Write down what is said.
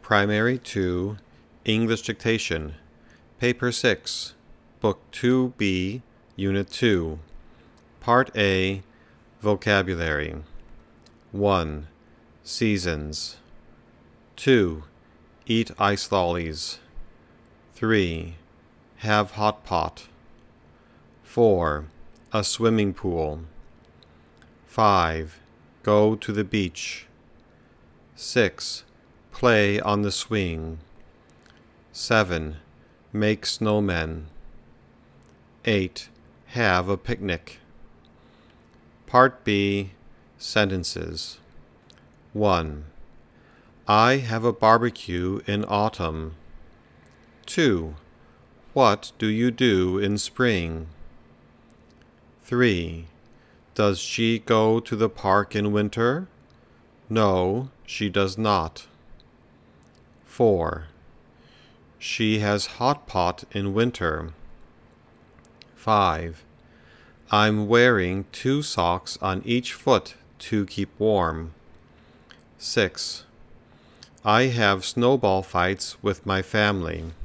Primary 2, English Dictation, Paper 6, Book 2B, Unit 2, Part A, Vocabulary. 1. Seasons. 2. Eat ice lollies. 3. Have hot pot. 4. A swimming pool. 5. Go to the beach. 6. Play on the swing. 7. Make snowmen. 8. Have a picnic. Part B, Sentences. 1. I have a barbecue in autumn. 2. What do you do in spring? 3. Does she go to the park in winter? No, she does not. 4. She has hot pot in winter. 5. I'm wearing 2 socks on each foot to keep warm. 6. I have snowball fights with my family.